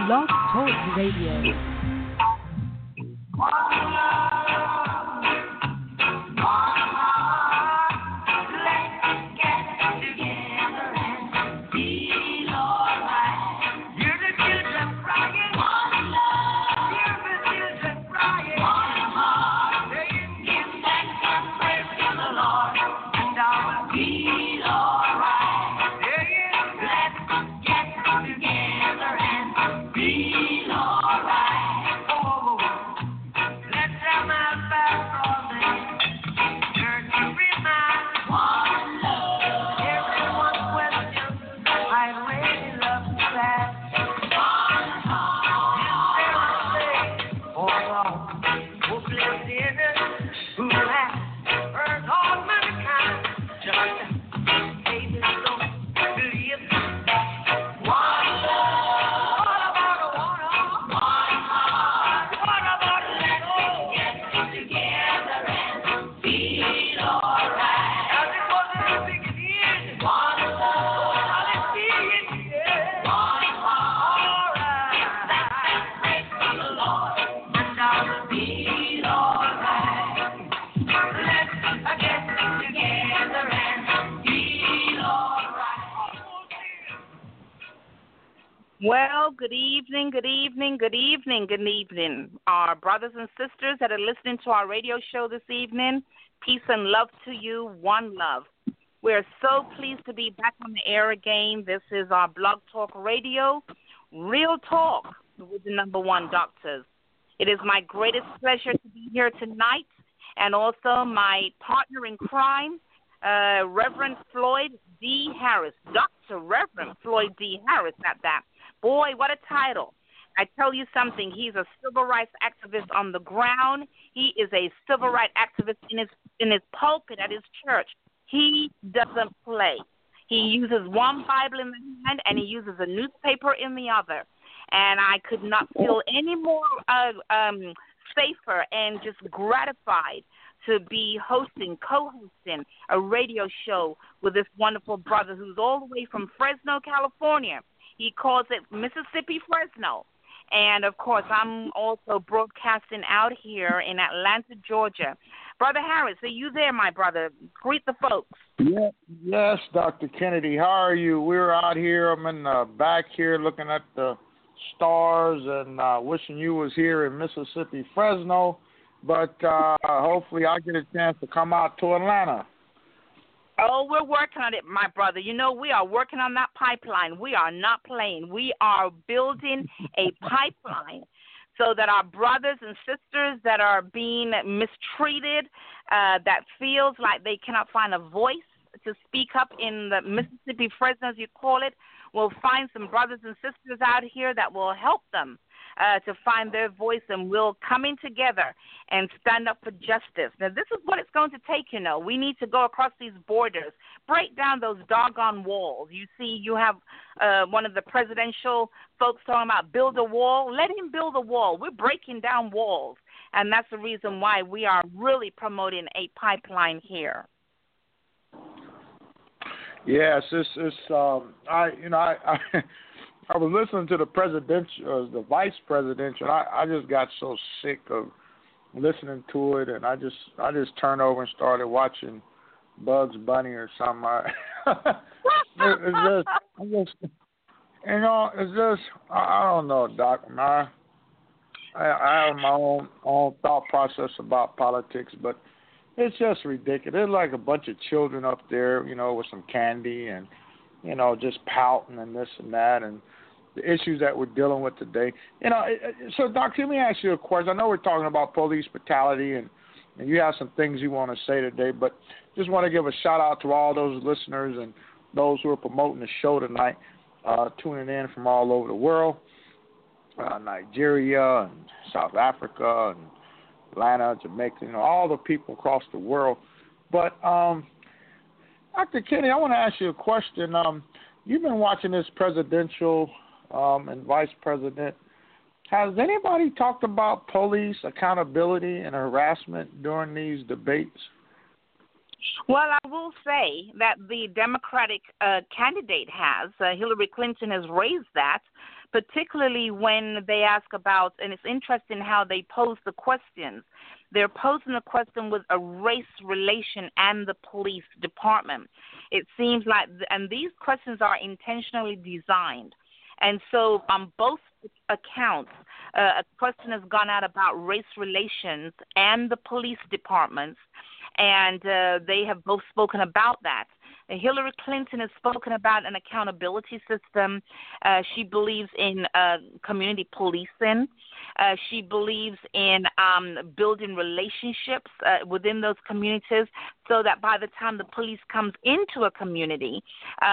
Blog Talk Radio. Well, good evening, good evening, good evening, good evening. Our brothers and sisters that are listening to our radio show this evening, peace and love to you, one love. We're so pleased to be back on the air again. This is our Blog Talk Radio, Real Talk with the number one doctors. It is my greatest pleasure to be here tonight, and also my partner in crime, Reverend Floyd D. Harris, Dr. Reverend Floyd D. Harris at that. Boy, what a title. I tell you something, he's a civil rights activist on the ground. He is a civil rights activist in his pulpit at his church. He doesn't play. He uses one Bible in the hand and he uses a newspaper in the other. And I could not feel any more safer and just gratified to be co-hosting a radio show with this wonderful brother who's all the way from Fresno, California. He calls it Mississippi Fresno. And, of course, I'm also broadcasting out here in Atlanta, Georgia. Brother Harris, are you there, my brother? Greet the folks. Yeah, yes, Dr. Kennedy. How are you? We're out here. I'm in the back here looking at the stars and wishing you was here in Mississippi Fresno. But hopefully I get a chance to come out to Atlanta. Oh, we're working on it, my brother. You know, we are working on that pipeline. We are not playing. We are building a pipeline so that our brothers and sisters that are being mistreated, that feels like they cannot find a voice to speak up in the Mississippi Fresno, as you call it, will find some brothers and sisters out here that will help them to find their voice, and we'll come in together and stand up for justice. Now, this is what it's going to take, you know. We need to go across these borders, break down those doggone walls. You see, you have one of the presidential folks talking about build a wall. Let him build a wall. We're breaking down walls, and that's the reason why we are really promoting a pipeline here. Yes, I was listening to the presidential, the vice presidential. I just got so sick of listening to it, and I just turned over and started watching Bugs Bunny or something. I don't know, Doc. I have my own thought process about politics, but it's just ridiculous. It's like a bunch of children up there, you know, with some candy and, you know, just pouting and this and that, and the issues that we're dealing with today. You know, so, Doctor, let me ask you a question. I know we're talking about police brutality, and you have some things you want to say today, but just want to give a shout-out to all those listeners and those who are promoting the show tonight, tuning in from all over the world, Nigeria and South Africa and Atlanta, Jamaica, you know, all the people across the world. But, Dr. Kenny, I want to ask you a question. You've been watching this presidential and vice president. Has anybody talked about police accountability and harassment during these debates? Well, I will say that the Democratic candidate has. Hillary Clinton has raised that, particularly when they ask about, and it's interesting how they pose the questions. They're posing the question with a race relation and the police department. It seems like, and these questions are intentionally designed. And so on both accounts, a question has gone out about race relations and the police departments, and they have both spoken about that. Hillary Clinton has spoken about an accountability system. She believes in community policing. She believes in building relationships within those communities, so that by the time the police comes into a community,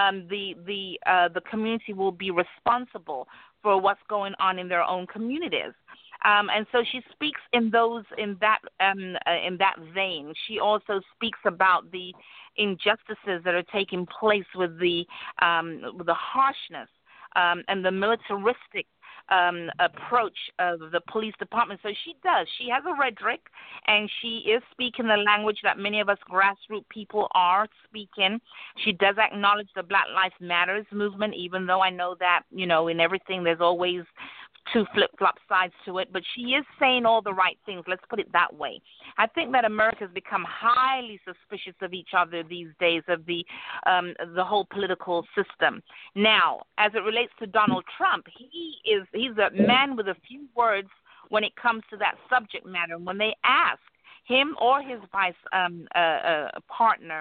the community will be responsible for what's going on in their own communities. And so she speaks in that vein. She also speaks about the injustices that are taking place with the harshness and the militaristic approach of the police department. So she does. She has a rhetoric, and she is speaking the language that many of us grassroots people are speaking. She does acknowledge the Black Lives Matters movement, even though I know that, in everything there's always two flip-flop sides to it, but she is saying all the right things. Let's put it that way. I think that America has become highly suspicious of each other these days, of the whole political system. Now, as it relates to Donald Trump, he's a man with a few words when it comes to that subject matter. And when they ask him or his vice partner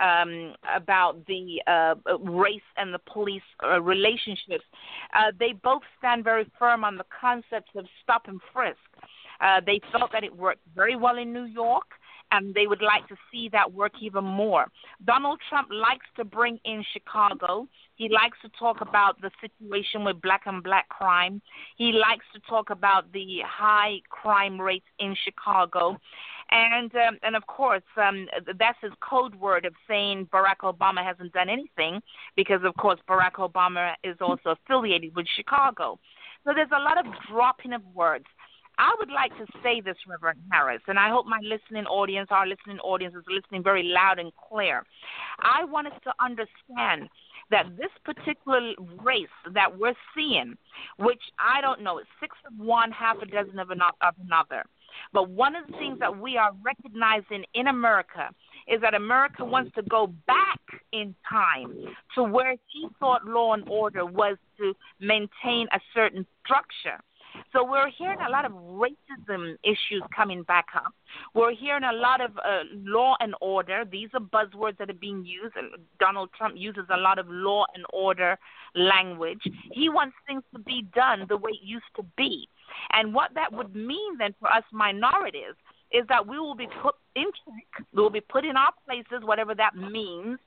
about the race and the police relationships, they both stand very firm on the concepts of stop and frisk. They felt that it worked very well in New York, and they would like to see that work even more. Donald Trump likes to bring in Chicago. He likes to talk about the situation with black on black crime. He likes to talk about the high crime rates in Chicago. And of course, that's his code word of saying Barack Obama hasn't done anything, because, of course, Barack Obama is also affiliated with Chicago. So there's a lot of dropping of words. I would like to say this, Reverend Harris, and I hope our listening audience is listening very loud and clear. I want us to understand that this particular race that we're seeing, which I don't know, it's 6 of one, half a dozen of another. But one of the things that we are recognizing in America is that America wants to go back in time to where she thought law and order was to maintain a certain structure. So we're hearing a lot of racism issues coming back up. We're hearing a lot of law and order. These are buzzwords that are being used. And Donald Trump uses a lot of law and order language. He wants things to be done the way it used to be. And what that would mean then for us minorities is that we will be put in check. We will be put in our places, whatever that means.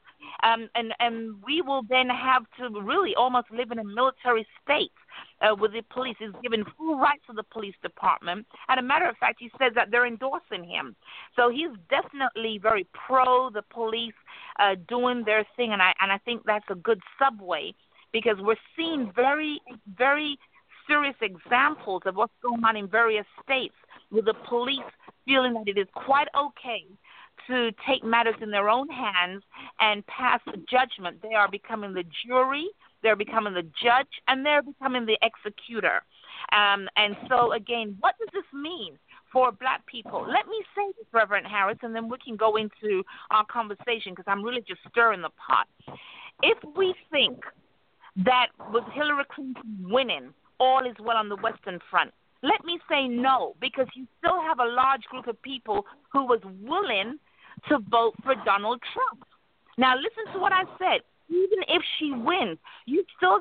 And we will then have to really almost live in a military state with the police. He's given full rights to the police department. And a matter of fact, he says that they're endorsing him. So he's definitely very pro the police doing their thing. And I think that's a good segue, because we're seeing very, very serious examples of what's going on in various states with the police feeling that it is quite okay to take matters in their own hands and pass judgment. They are becoming the jury, they're becoming the judge, and they're becoming the executor. And so, again, what does this mean for black people? Let me say this, Reverend Harris, and then we can go into our conversation, because I'm really just stirring the pot. If we think that with Hillary Clinton winning, all is well on the Western Front, let me say no, because you still have a large group of people who was willing to vote for Donald Trump. Now, listen to what I said. Even if she wins, you still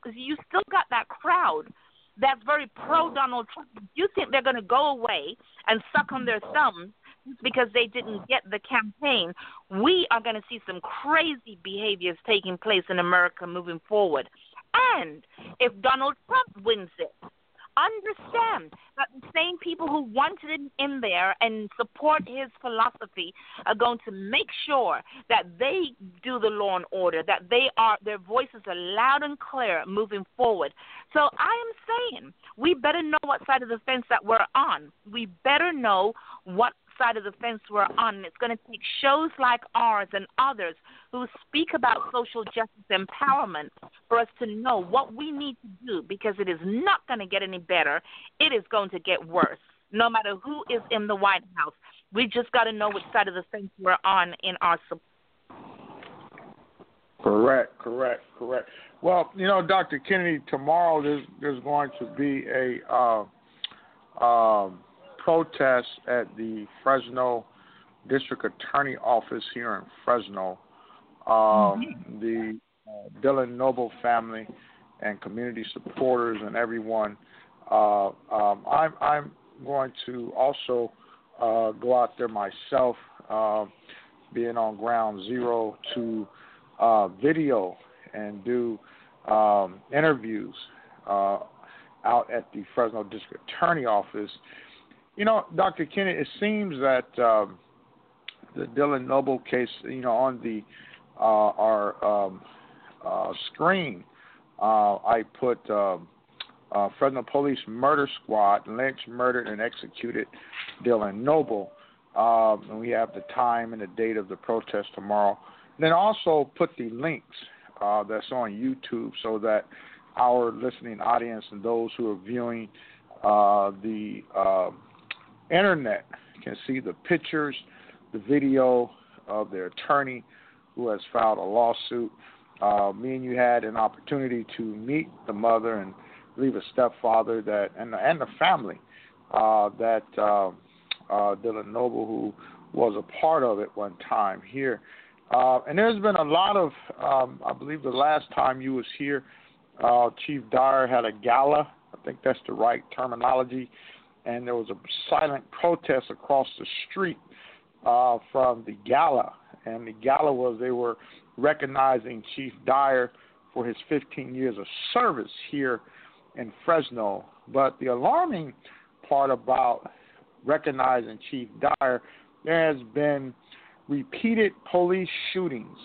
got that crowd that's very pro-Donald Trump. You think they're going to go away and suck on their thumbs because they didn't get the campaign? We are going to see some crazy behaviors taking place in America moving forward. And if Donald Trump wins it, understand that the same people who wanted him in there and support his philosophy are going to make sure that they do the law and order, that their voices are loud and clear moving forward. So I am saying we better know what side of the fence that we're on. We better know what side of the fence we're on. And it's going to take shows like ours and others who speak about social justice empowerment for us to know what we need to do, because it is not going to get any better. It is going to get worse, no matter who is in the White House. We just got to know which side of the fence we're on in our support. Correct. Well, Dr. Kennedy, tomorrow there's going to be a protest at the Fresno District Attorney Office here in Fresno. The Dylan Noble family and community supporters and everyone. I'm going to also go out there myself, being on ground zero to video and do interviews out at the Fresno District Attorney Office. Dr. Kennedy, it seems that the Dylan Noble case, on the our screen, I put Fresno Police Murder Squad lynched, murdered, and executed Dylan Noble. And we have the time and the date of the protest tomorrow. Then also put the links that's on YouTube so that our listening audience and those who are viewing the internet can see the pictures, the video of their attorney who has filed a lawsuit. Me and you had an opportunity to meet the mother and I believe a stepfather and the family that Dylan Noble, who was a part of it one time here. And there's been a lot of, I believe the last time you was here, Chief Dyer had a gala. I think that's the right terminology. And there was a silent protest across the street from the gala. And the gala was they were recognizing Chief Dyer for his 15 years of service here in Fresno. But the alarming part about recognizing Chief Dyer, there has been repeated police shootings.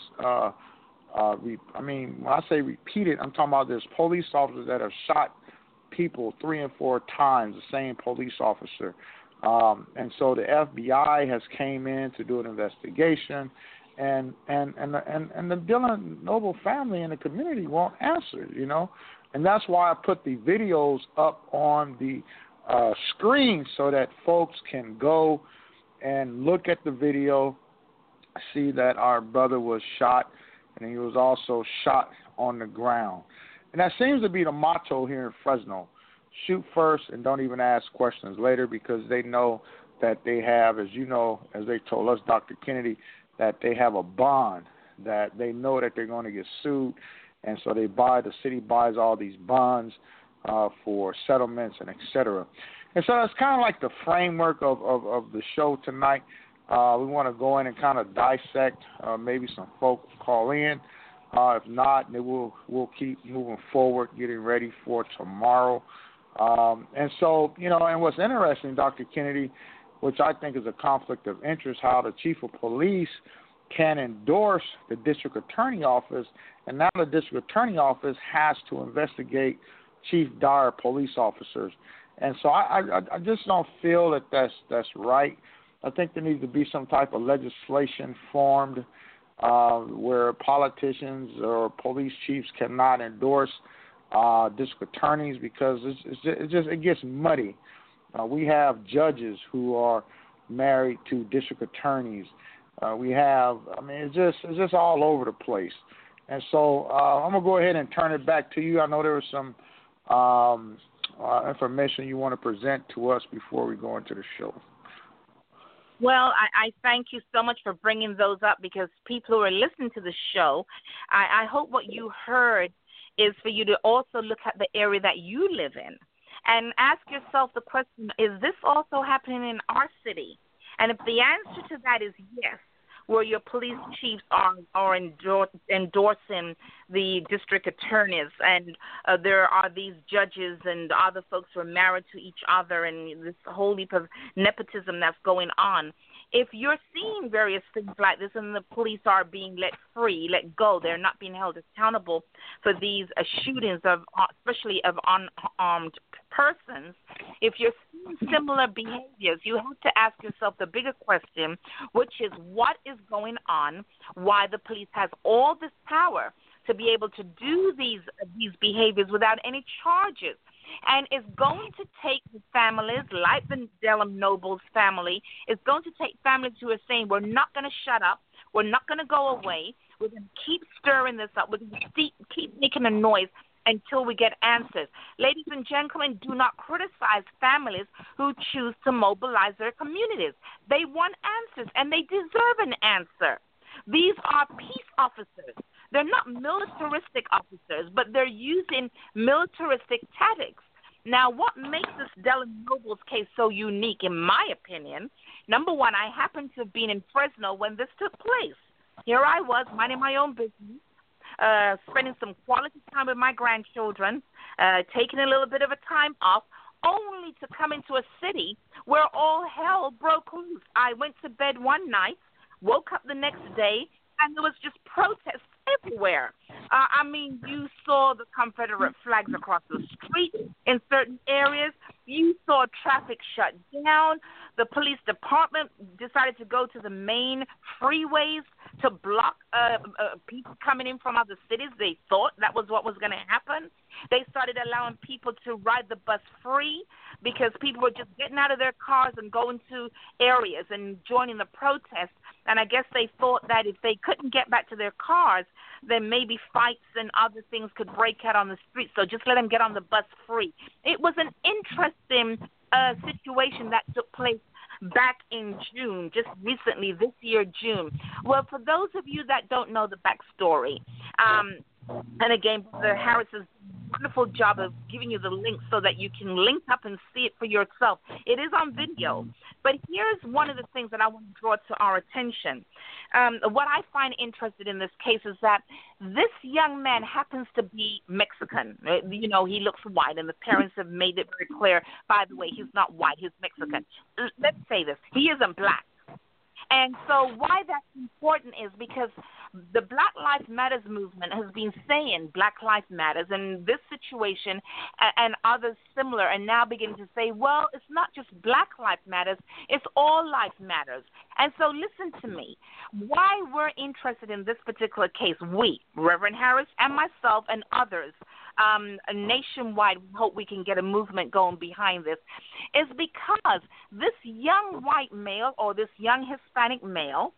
When I say repeated, I'm talking about there's police officers that have shot people 3 and 4 times, the same police officer. And so the FBI has came in to do an investigation, and the Dylan Noble family and the community won't answer, And that's why I put the videos up on the screen so that folks can go and look at the video, see that our brother was shot, and he was also shot on the ground. And that seems to be the motto here in Fresno. Shoot first and don't even ask questions later, because they know that they have, as you know, as they told us, Dr. Kennedy, that they have a bond, that they know that they're going to get sued. And so the city buys all these bonds for settlements and et cetera. And so it's kind of like the framework of the show tonight. We want to go in and kind of dissect. Maybe some folk call in. If not, then we'll keep moving forward, getting ready for tomorrow. And so, and what's interesting, Dr. Kennedy, which I think is a conflict of interest, how the chief of police can endorse the district attorney office, and now the district attorney office has to investigate Chief Dyer police officers. And so I just don't feel that that's right. I think there needs to be some type of legislation formed where politicians or police chiefs cannot endorse district attorneys, because it gets muddy. We have judges who are married to district attorneys. It's just all over the place. And so I'm going to go ahead and turn it back to you. I know there was some information you want to present to us before we go into the show. Well, I thank you so much for bringing those up, because people who are listening to the show, I hope what you heard is for you to also look at the area that you live in and ask yourself the question, is this also happening in our city? And if the answer to that is yes, where your police chiefs are endorsing the district attorneys, and there are these judges and other folks who are married to each other, and this whole heap of nepotism that's going on. If you're seeing various things like this and the police are being let go, they're not being held accountable for these shootings of, especially of unarmed persons. If you're seeing similar behaviors, you have to ask yourself the bigger question, which is what is going on? Why the police has all this power to be able to do these behaviors without any charges? And it's going to take the families, like the Delham Nobles family, it's going to take families who are saying, we're not going to shut up, we're not going to go away, we're going to keep stirring this up, we're going to keep making a noise until we get answers. Ladies and gentlemen, do not criticize families who choose to mobilize their communities. They want answers, and they deserve an answer. These are peace officers. They're not militaristic officers, but they're using militaristic tactics. Now, what makes this Delham Nobles case so unique, in my opinion, number one, I happened to have been in Fresno when this took place. Here I was, minding my own business, spending some quality time with my grandchildren, taking a little bit of a time off, only to come into a city where all hell broke loose. I went to bed one night, woke up the next day, and there was just protests everywhere. I mean, you saw the Confederate flags across the street in certain areas. You saw traffic shut down. The police department decided to go to the main freeways to block people coming in from other cities. They thought that was what was going to happen. They started allowing people to ride the bus free because people were just getting out of their cars and going to areas and joining the protest. And I guess they thought that if they couldn't get back to their cars, then maybe fights and other things could break out on the streets. So just let them get on the bus free. It was an interesting situation that took place back in June, just recently, this year, June. Well, for those of you that don't know the backstory, and again, Brother Harris has done a wonderful job of giving you the link so that you can link up and see it for yourself. It is on video. But here's one of the things that I want to draw to our attention. What I find interested in this case is that this young man happens to be Mexican. You know, he looks white, and the parents have made it very clear, by the way, he's not white, he's Mexican. Let's say this. He isn't black. And so why that's important is because the Black Lives Matters movement has been saying Black Lives Matters, and this situation and others similar are now beginning to say, well, it's not just Black Lives Matters, it's all life matters. And so listen to me. Why we're interested in this particular case, we, Reverend Harris and myself and others, nationwide, we hope we can get a movement going behind this, is because this young white male or this young Hispanic male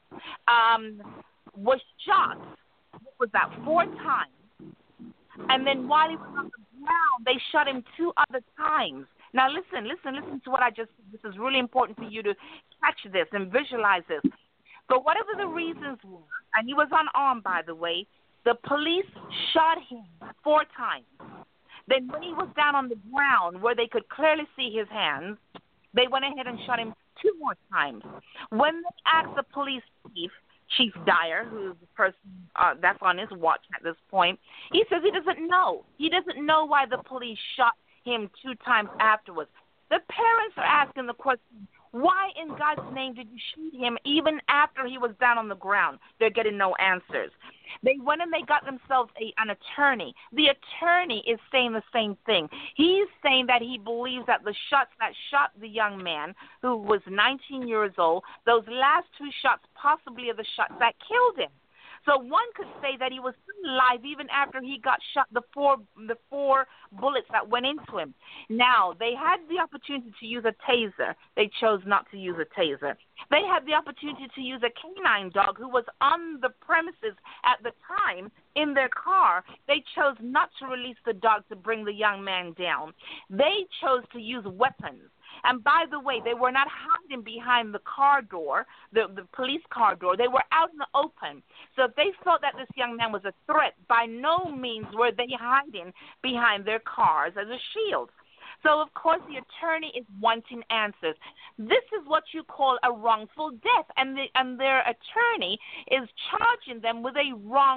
was shot, what was that, 4 times. And then while he was on the ground, they shot him 2 other times. Now listen to what I just said. This is really important for you to catch this and visualize this. But whatever the reasons were, and he was unarmed, by the way, the police shot him 4 times. Then when he was down on the ground where they could clearly see his hands, they went ahead and shot him 2 more times. When they asked the police Chief Dyer, who's the person that's on his watch at this point, he says he doesn't know. He doesn't know why the police shot him 2 times afterwards. The parents are asking the question, why in God's name did you shoot him even after he was down on the ground? They're getting no answers. They went and they got themselves an attorney. The attorney is saying the same thing. He's saying that he believes that the shots that shot the young man, who was 19 years old, those last 2 shots possibly are the shots that killed him. So one could say that he was still alive even after he got shot, the four bullets that went into him. Now, they had the opportunity to use a taser. They chose not to use a taser. They had the opportunity to use a canine dog who was on the premises at the time in their car. They chose not to release the dog to bring the young man down. They chose to use weapons. And by the way, they were not hiding behind the car door, the police car door. They were out in the open. So if they felt that this young man was a threat, by no means were they hiding behind their cars as a shield. So, of course, the attorney is wanting answers. This is what you call a wrongful death, and their attorney is charging them with a wrongful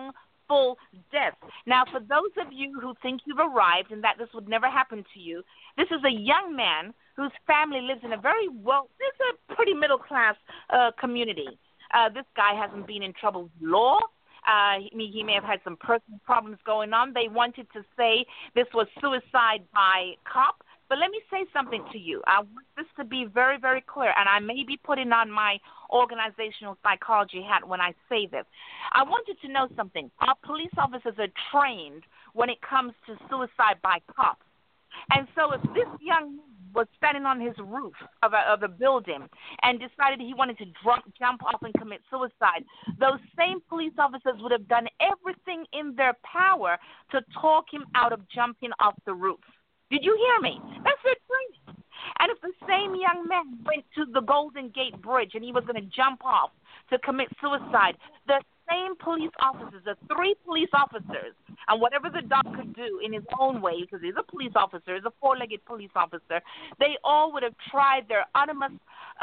wrongful death. Now, for those of you who think you've arrived and that this would never happen to you, this is a young man whose family lives in a it's a pretty middle-class community. This guy hasn't been in trouble with law. He may have had some personal problems going on. They wanted to say this was suicide by cop. But let me say something to you. I want this to be very, very clear, and I may be putting on my organizational psychology hat when I say this. I want you to know something. Our police officers are trained when it comes to suicide by cops. And so if this young man was standing on his roof of a building and decided he wanted to jump off and commit suicide, those same police officers would have done everything in their power to talk him out of jumping off the roof. Did you hear me? That's their training. And if the same young man went to the Golden Gate Bridge and he was going to jump off to commit suicide, the same police officers, the 3 police officers, and whatever the doc could do in his own way, because he's a police officer, he's a 4-legged police officer, they all would have tried their utmost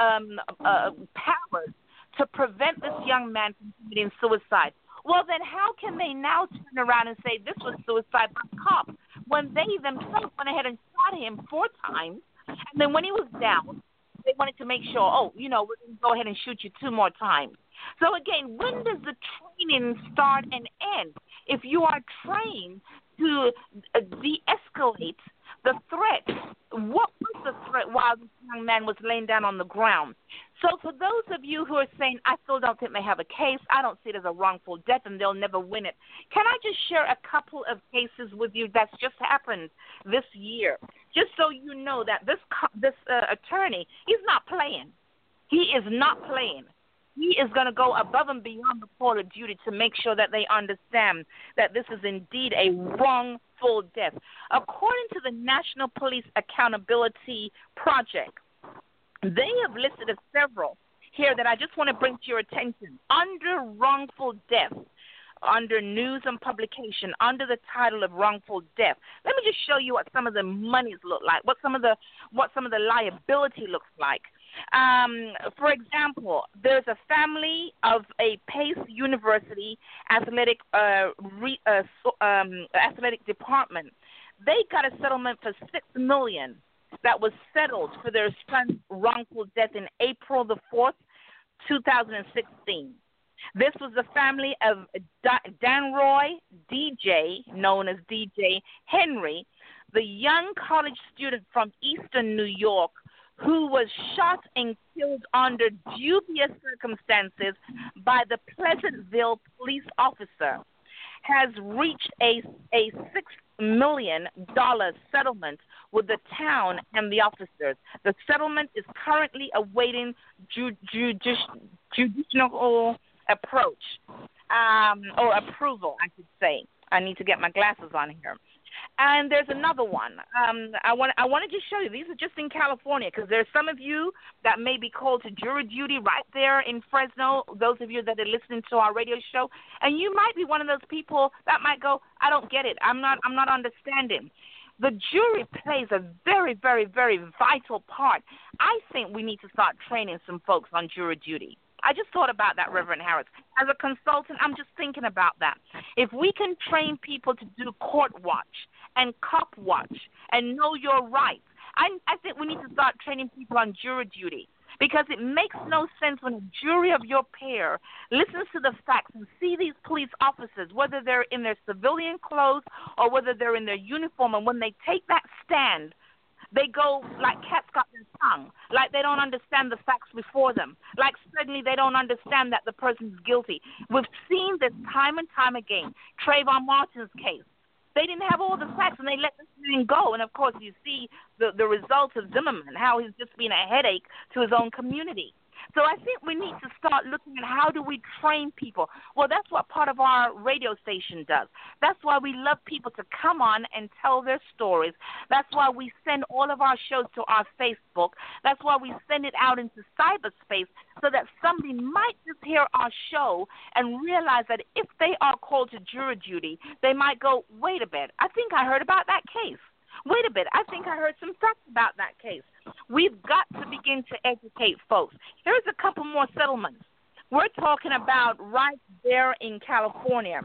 powers to prevent this young man from committing suicide. Well, then how can they now turn around and say this was suicide by cop when they themselves went ahead and shot him 4 times, and then when he was down, they wanted to make sure, we're going to go ahead and shoot you 2 more times. So, again, when does the training start and end? If you are trained to de-escalate the threat, what was the threat while this young man was laying down on the ground? So for those of you who are saying, I still don't think they have a case, I don't see it as a wrongful death and they'll never win it, can I just share a couple of cases with you that's just happened this year? Just so you know that this attorney, he's not playing. He is not playing. He is going to go above and beyond the call of duty to make sure that they understand that this is indeed a wrongful death. According to the National Police Accountability Project, they have listed several here that I just want to bring to your attention. Under wrongful death, under news and publication, under the title of wrongful death, let me just show you what some of the monies look like, what some of the liability looks like. For example, there's a family of a Pace University athletic department. They got a settlement for $6 million that was settled for their son's wrongful death in April the 4th, 2016. This was the family of Danroy DJ, known as DJ Henry, the young college student from Eastern New York, who was shot and killed under dubious circumstances by the Pleasantville police officer, has reached a $6 million settlement with the town and the officers. The settlement is currently awaiting judicial approach or approval, I should say. I need to get my glasses on here. And there's another one. I want to just show you. These are just in California because there's some of you that may be called to jury duty right there in Fresno, those of you that are listening to our radio show. And you might be one of those people that might go, I don't get it. I'm not understanding. The jury plays a very, very, very vital part. I think we need to start training some folks on jury duty. I just thought about that, Reverend Harris. As a consultant, I'm just thinking about that. If we can train people to do court watch and cop watch and know your rights, I think we need to start training people on jury duty because it makes no sense when a jury of your pair listens to the facts and see these police officers, whether they're in their civilian clothes or whether they're in their uniform, and when they take that stand, they go like cats got their tongue, like they don't understand the facts before them, like suddenly they don't understand that the person's guilty. We've seen this time and time again. Trayvon Martin's case. They didn't have all the facts, and they let this man go. And, of course, you see the results of Zimmerman, how he's just been a headache to his own community. So I think we need to start looking at how do we train people. Well, that's what part of our radio station does. That's why we love people to come on and tell their stories. That's why we send all of our shows to our Facebook. That's why we send it out into cyberspace so that somebody might just hear our show and realize that if they are called to jury duty, they might go, wait a bit, I think I heard about that case. Wait a bit, I think I heard some facts about that case. We've got to begin to educate folks. Here's a couple more settlements. We're talking about right there in California.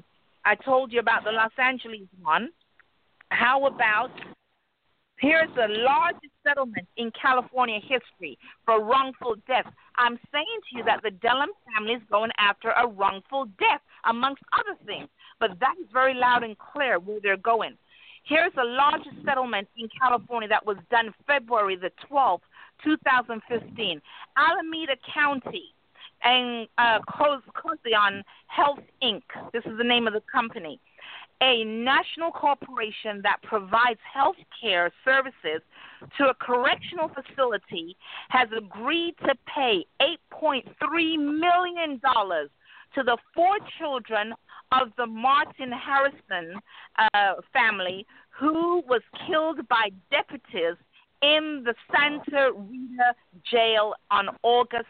I told you about the Los Angeles one. How about here's the largest settlement in California history for wrongful death. I'm saying to you that the Dellum family is going after a wrongful death, amongst other things. But that is very loud and clear where they're going. Here's the largest settlement in California that was done February the 12th, 2015. Alameda County and Cosion Health, Inc. This is the name of the company. A national corporation that provides health care services to a correctional facility has agreed to pay $8.3 million to the 4 children of the Martin Harrison family who was killed by deputies in the Santa Rita jail on August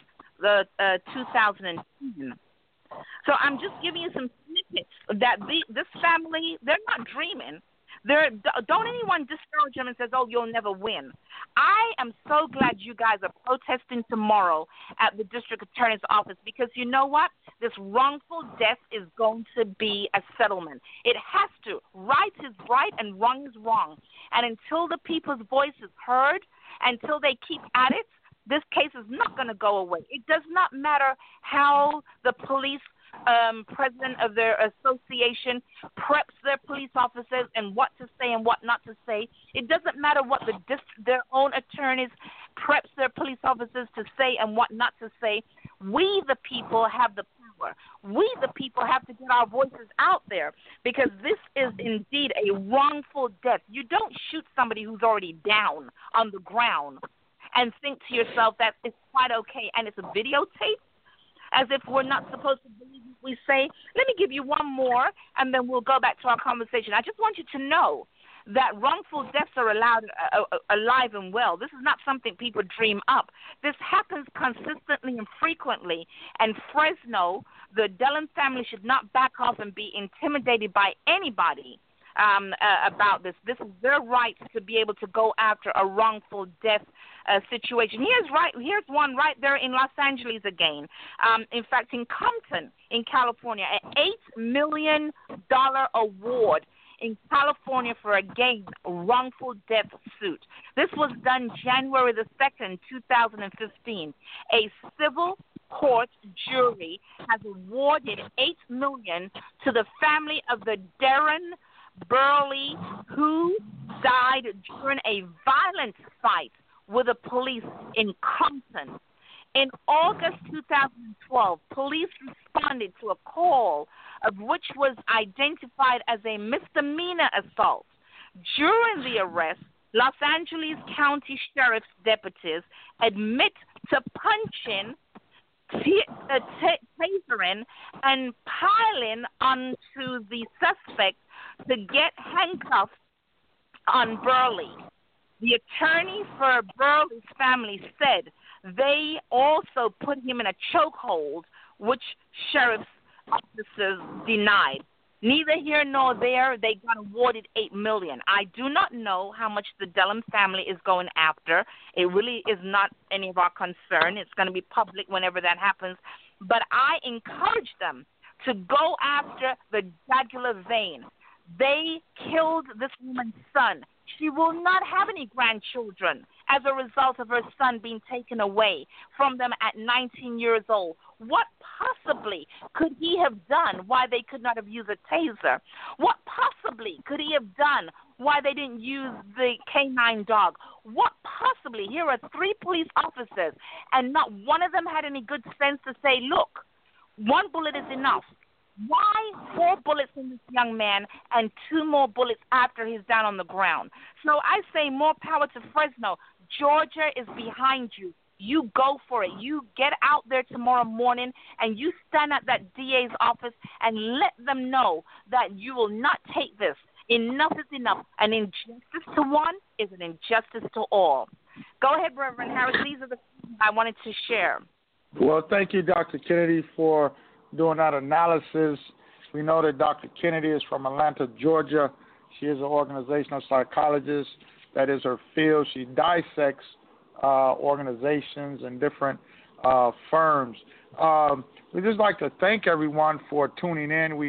2010. So I'm just giving you some snippets that this family, they're not dreaming. Don't anyone discourage them and says, oh, you'll never win. I am so glad you guys are protesting tomorrow at the district attorney's office because you know what? This wrongful death is going to be a settlement. It has to. Right is right and wrong is wrong. And until the people's voice is heard, until they keep at it, this case is not going to go away. It does not matter how the police president of their association preps their police officers and what to say and what not to say. It doesn't matter what their own attorneys preps their police officers to say and what not to say. We, the people, have the power. We, the people, have to get our voices out there because this is indeed a wrongful death. You don't shoot somebody who's already down on the ground and think to yourself that it's quite okay and it's a videotape, as if we're not supposed to believe what we say. Let me give you one more, and then we'll go back to our conversation. I just want you to know that wrongful deaths are allowed alive and well. This is not something people dream up. This happens consistently and frequently, and Fresno, the Dellum family, should not back off and be intimidated by anybody about this. This is their right to be able to go after a wrongful death situation. Here's one right there in Los Angeles again. In fact, in Compton, in California, an $8 million award in California for a wrongful death suit. This was done January the 2nd, 2015. A civil court jury has awarded $8 million to the family of the Darren Burley, who died during a violent fight with the police in Compton. In August 2012, police responded to a call of which was identified as a misdemeanor assault. During the arrest, Los Angeles County Sheriff's deputies admit to punching, tasering, and piling onto the suspect to get handcuffed on Burley. The attorney for Burley's family said they also put him in a chokehold, which sheriff's officers denied. Neither here nor there, they got awarded $8 million. I do not know how much the Dellum family is going after. It really is not any of our concern. It's going to be public whenever that happens. But I encourage them to go after the jugular vein. They killed this woman's son. She will not have any grandchildren as a result of her son being taken away from them at 19 years old. What possibly could he have done why they could not have used a taser? What possibly could he have done why they didn't use the canine dog? What possibly? Here are 3 police officers, and not one of them had any good sense to say, look, 1 bullet is enough. Why 4 bullets in this young man and 2 more bullets after he's down on the ground? So I say more power to Fresno. Georgia is behind you. You go for it. You get out there tomorrow morning and you stand at that DA's office and let them know that you will not take this. Enough is enough. An injustice to one is an injustice to all. Go ahead, Reverend Harris. These are the things I wanted to share. Well, thank you, Dr. Kennedy, for doing that analysis. We know that Dr. Kennedy is from Atlanta, Georgia. She is an organizational psychologist. That is her field. She dissects organizations and different firms. We'd just like to thank everyone for tuning in. We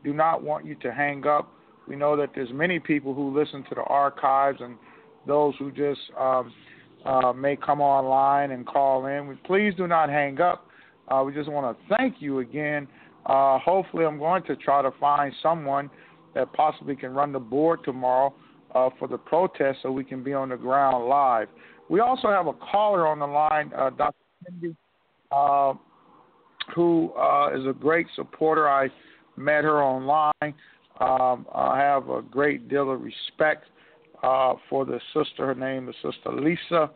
do not want you to hang up. We know that there's many people who listen to the archives and those who just may come online and call in. Please do not hang up. We just want to thank you again. Hopefully I'm going to try to find someone that possibly can run the board tomorrow for the protest so we can be on the ground live. We also have a caller on the line, Dr. Kennedy, who is a great supporter. I met her online. I have a great deal of respect for the sister. Her name is Sister Lisa.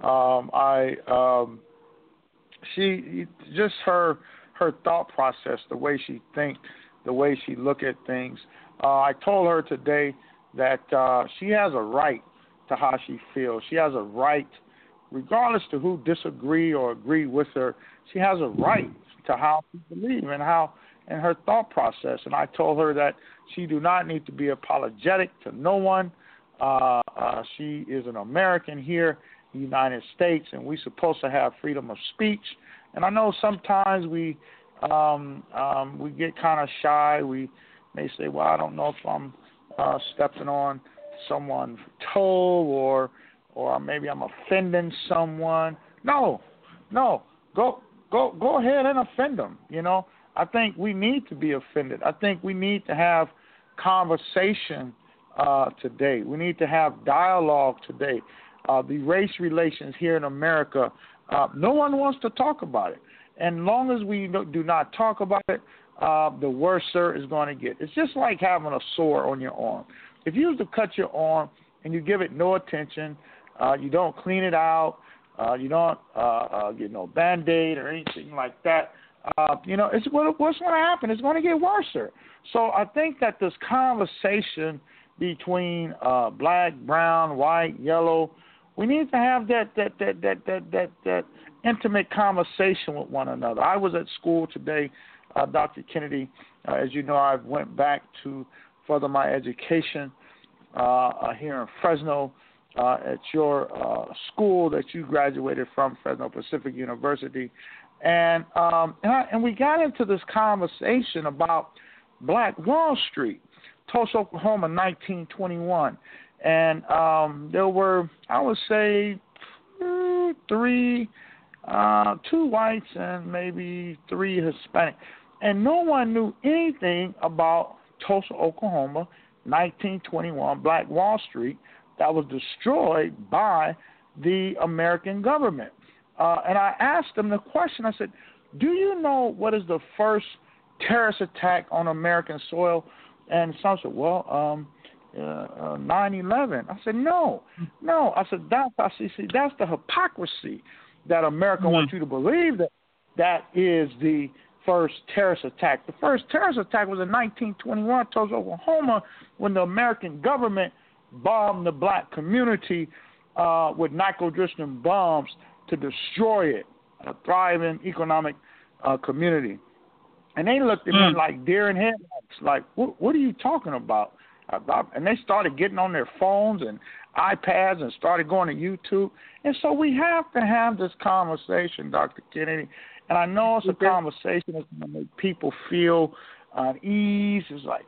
She just her thought process, the way she thinks, the way she look at things. I told her today that she has a right to how she feels. She has a right, regardless to who disagree or agree with her. She has a right to how she believes and her thought process. And I told her that she do not need to be apologetic to no one. She is an American here in the United States, and we're supposed to have freedom of speech. And I know sometimes we get kind of shy. We may say, well, I don't know if I'm stepping on someone's toe or maybe I'm offending someone. No, go ahead and offend them. You know, I think we need to be offended. I think we need to have conversation today. We need to have dialogue today. The race relations here in America, no one wants to talk about it. And as long as we do not talk about it, the worse it's going to get. It's just like having a sore on your arm. If you was to cut your arm and you give it no attention, you don't clean it out, you don't get no Band-Aid or anything like that, it's what's going to happen? It's going to get worse. So I think that this conversation between black, brown, white, yellow, we need to have that intimate conversation with one another. I was at school today, Dr. Kennedy. As you know, I went back to further my education here in Fresno at your school that you graduated from, Fresno Pacific University. And we got into this conversation about Black Wall Street, Tulsa, Oklahoma, 1921. And there were, I would say, two whites and maybe 3 Hispanic. And no one knew anything about Tulsa, Oklahoma, 1921, Black Wall Street, that was destroyed by the American government. And I asked them the question, I said, do you know what is the first terrorist attack on American soil? And some said, well, 9/11. I said, no. I said, that's the hypocrisy that America wants you to believe that is the first terrorist attack. The first terrorist attack was in 1921, Tulsa, Oklahoma, when the American government bombed the black community with nitroglycerin bombs to destroy it, a thriving economic community. And they looked at me like deer in headlights, like, what are you talking about? And they started getting on their phones and iPads and started going to YouTube. And so we have to have this conversation, Dr. Kennedy. And I know it's a conversation that's going to make people feel unease. It's like,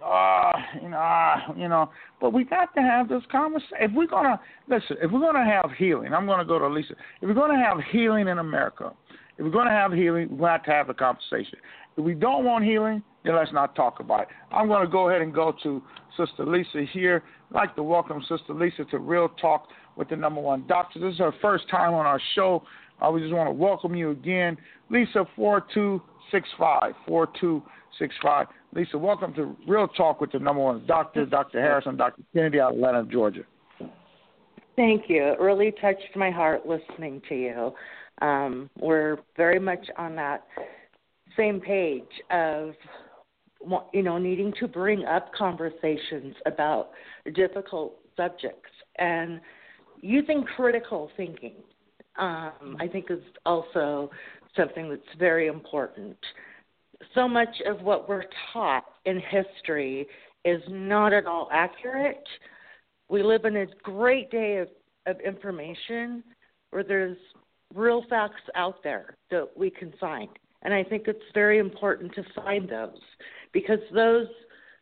but we got to have this conversation. If we're going to have healing, I'm going to go to Lisa. If we're going to have healing in America, if we're going to have healing, we're going to have the conversation. If we don't want healing, then let's not talk about it. I'm going to go ahead and go to Sister Lisa here. I'd like to welcome Sister Lisa to Real Talk with the number one doctor. This is her first time on our show. We just want to welcome you again. Lisa, 4265. Lisa, welcome to Real Talk with the number one doctor, Dr. Harrison, Dr. Kennedy out of Atlanta, Georgia. Thank you. It really touched my heart listening to you. We're very much on that same page of, needing to bring up conversations about difficult subjects and using critical thinking. I think is also something that's very important. So much of what we're taught in history is not at all accurate. We live in a great day of information where there's real facts out there that we can find. And I think it's very important to find those because those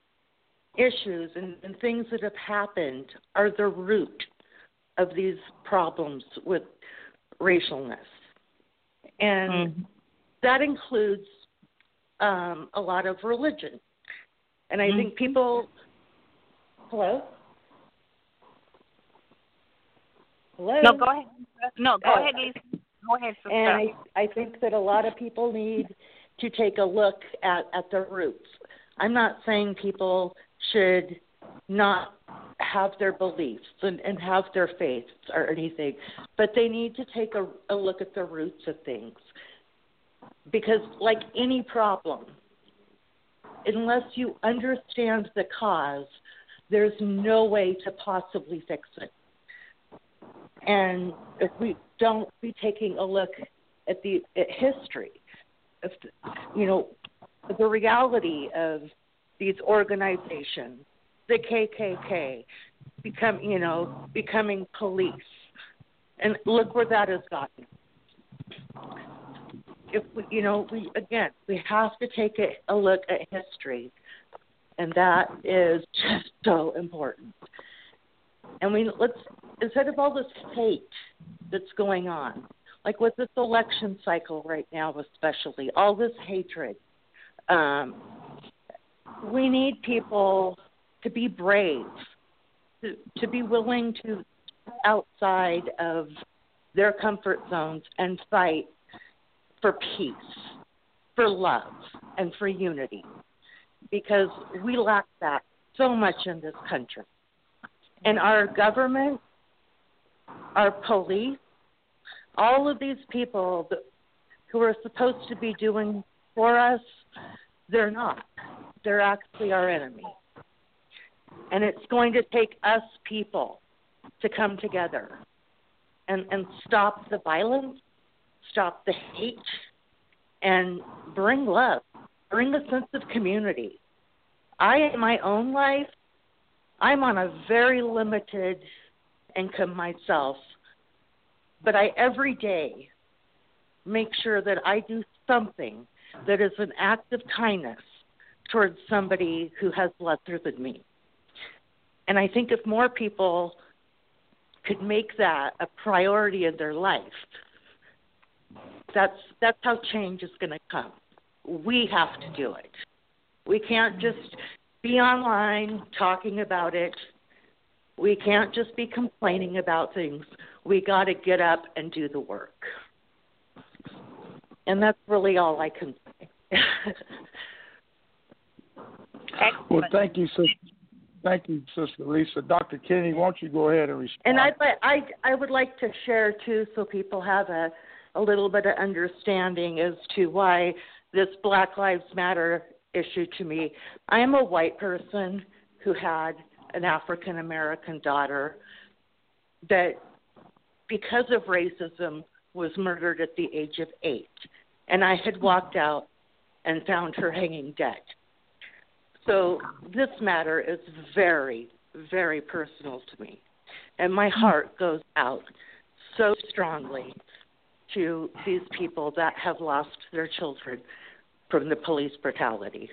issues and things that have happened are the root of these problems with racialness. And that includes a lot of religion. And I think people... Hello? Hello? No, go ahead. No, go ahead, Lisa. Go ahead, sister. And I think that a lot of people need to take a look at the roots. I'm not saying people should not have their beliefs and have their faiths or anything, but they need to take a look at the roots of things. Because like any problem, unless you understand the cause, there's no way to possibly fix it. And if we don't be taking a look at history, the reality of these organizations, the KKK, becoming police, and look where that has gotten. If we have to take a look at history, and that is just so important. And instead of all this hate that's going on, like with this election cycle right now, especially all this hatred, we need people to be brave, to be willing to step outside of their comfort zones and fight for peace, for love, and for unity, because we lack that so much in this country. And our government, our police, all of these people who are supposed to be doing for us, they're not. They're actually our enemy. And it's going to take us people to come together and stop the violence, stop the hate, and bring love, bring a sense of community. In my own life, I'm on a very limited income myself, but I every day make sure that I do something that is an act of kindness towards somebody who has lesser than me. And I think if more people could make that a priority in their life, that's how change is going to come. We have to do it. We can't just be online talking about it. We can't just be complaining about things. We got to get up and do the work. And that's really all I can say. Well, thank you, Sister Lisa. Dr. Kennedy, why don't you go ahead and respond? And I would like to share, too, so people have a little bit of understanding as to why this Black Lives Matter issue to me. I am a white person who had an African-American daughter that, because of racism, was murdered at the age of 8. And I had walked out and found her hanging dead. So this matter is very, very personal to me. And my heart goes out so strongly to these people that have lost their children from the police brutality.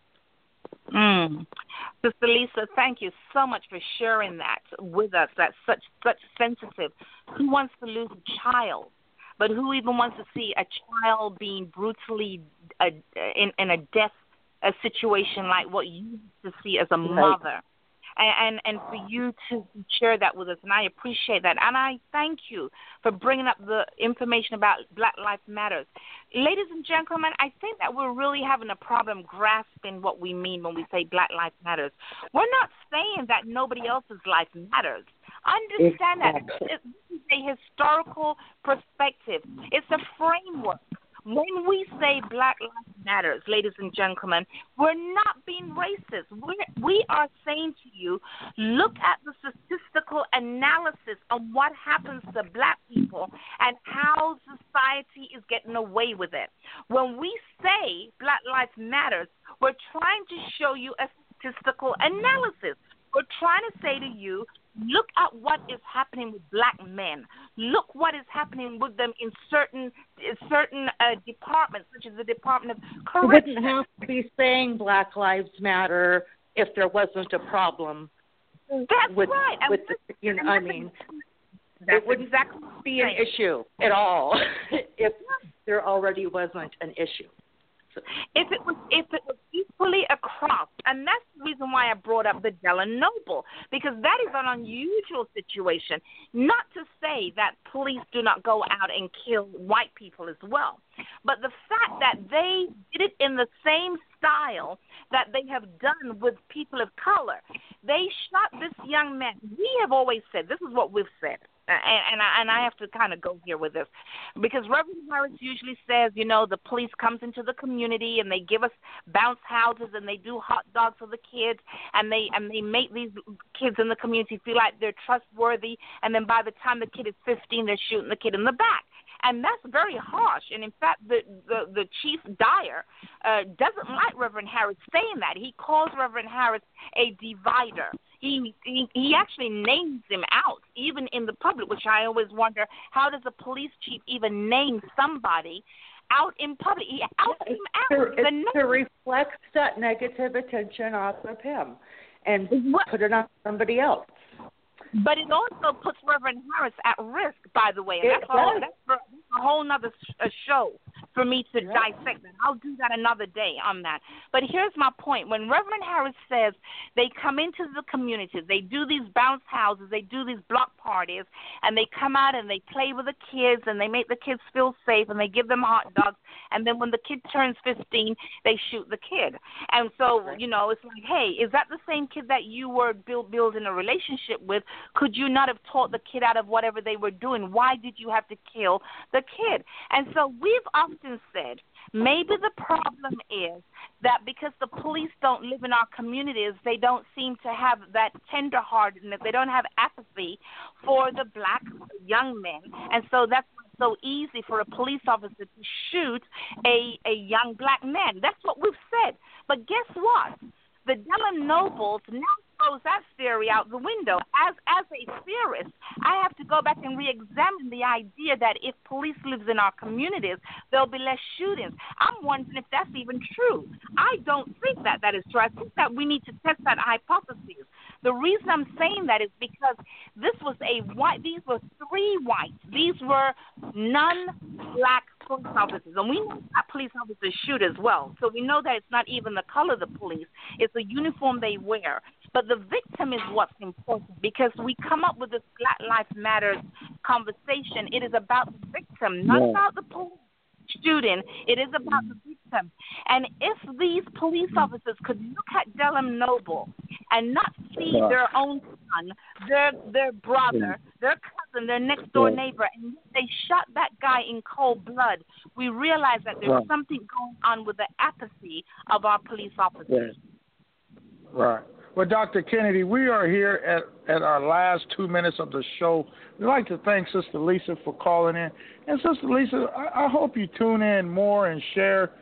Sister Lisa, thank you so much for sharing that with us. That's such sensitive. Who wants to lose a child? But who even wants to see a child being brutally in a death situation like what you used to see as a mother? And for you to share that with us, and I appreciate that. And I thank you for bringing up the information about Black Lives Matter. Ladies and gentlemen, I think that we're really having a problem grasping what we mean when we say Black Lives Matter. We're not saying that nobody else's life matters. Understand that this is a historical perspective. It's a framework. When we say Black Lives Matter, ladies and gentlemen, we're not being racist. We are saying to you, look at the statistical analysis on what happens to black people and how society is getting away with it. When we say Black Lives Matter, we're trying to show you a statistical analysis. We're trying to say to you, look at what is happening with black men. Look what is happening with them in certain departments, such as the Department of Corrections. We wouldn't have to be saying Black Lives Matter if there wasn't a problem. That's with, right. With it wouldn't be an issue at all if there already wasn't an issue. If it was equally across, and that's the reason why I brought up the Delano, because that is an unusual situation. Not to say that police do not go out and kill white people as well, but the fact that they did it in the same style that they have done with people of color. They shot this young man. We have always said, this is what we've said, and I have to kind of go here with this, because Reverend Harris usually says, the police comes into the community and they give us bounce houses and they do hot dogs for the kids and they make these kids in the community feel like they're trustworthy, and then by the time the kid is 15, they're shooting the kid in the back. And that's very harsh. And in fact, the Chief Dyer doesn't like Reverend Harris saying that. He calls Reverend Harris a divider. He actually names him out, even in the public, which I always wonder, how does a police chief even name somebody out in public? He outs him out. To reflect that negative attention off of him and put it on somebody else. But it also puts Reverend Harris at risk, by the way. And that's a whole other show for me to dissect that. I'll do that another day on that. But here's my point. When Reverend Harris says they come into the community, they do these bounce houses, they do these block parties, and they come out and they play with the kids and they make the kids feel safe and they give them hot dogs, and then when the kid turns 15, they shoot the kid. And so, it's like, hey, is that the same kid that you were building a relationship with? Could you not have taught the kid out of whatever they were doing? Why did you have to kill the kid? And so we've often said maybe the problem is that because the police don't live in our communities, they don't seem to have that tenderheartedness. They don't have apathy for the black young men. And so that's so easy for a police officer to shoot a young black man. That's what we've said. But guess what? The Della Nobles now throws that theory out the window. As a theorist, I have to go back and re-examine the idea that if police lives in our communities, there'll be less shootings. I'm wondering if that's even true. I don't think that is true. I think that we need to test that hypothesis. The reason I'm saying that is because these were three whites. These were non-black police officers, and we know that police officers shoot as well. So we know that it's not even the color of the police; it's the uniform they wear. But the victim is what's important, because we come up with this Black Lives Matter conversation. It is about the victim, not about the police shooting. It is about the victim. And if these police officers could look at Della Noble and not see their own son, their brother, their cousin, their next door neighbor, and they shot that guy in cold blood, we realize that there's something going on with the apathy of our police officers. Right. Well, Dr. Kennedy, we are here at our last 2 minutes of the show. We'd like to thank Sister Lisa for calling in. And Sister Lisa, I hope you tune in more and share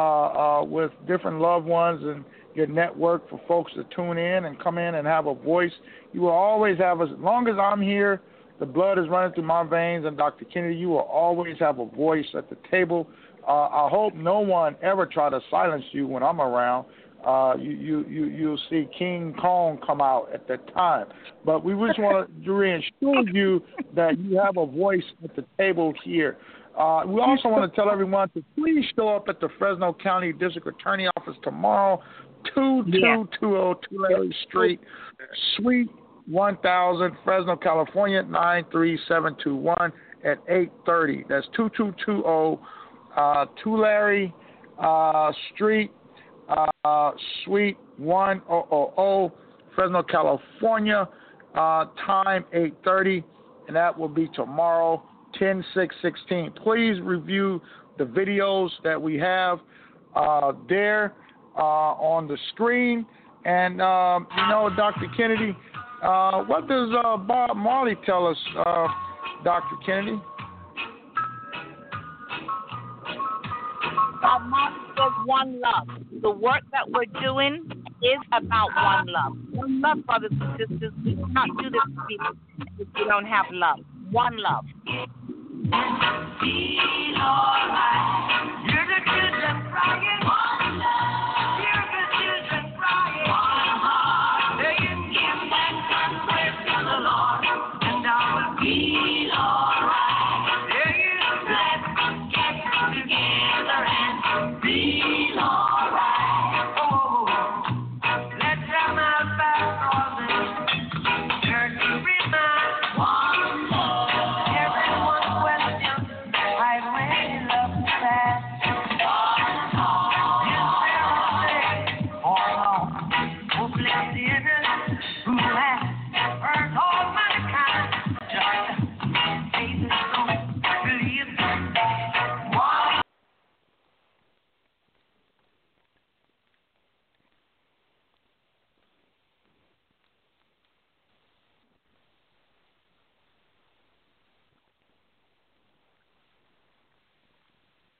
with different loved ones and your network for folks to tune in and come in and have a voice. You will always have us, as long as I'm here, the blood is running through my veins, and Dr. Kennedy, you will always have a voice at the table. I hope no one ever try to silence you when I'm around. You'll see King Kong come out at that time. But we just want to reassure you that you have a voice at the table here. We also want to tell everyone to please show up at the Fresno County District Attorney Office tomorrow, 2220 Tulare Street, Suite 1000, Fresno, California, 93721 at 8:30. That's 2220 Tulare Street, Suite 1000, Fresno, California, time 8:30, and that will be tomorrow, 10/6/16. Please review the videos that we have there on the screen. And, Dr. Kennedy, what does Bob Marley tell us, Dr. Kennedy? Bob Marley says one love. The work that we're doing is about one love. One love, brothers and sisters. We will not do this to people if we don't have love. One love.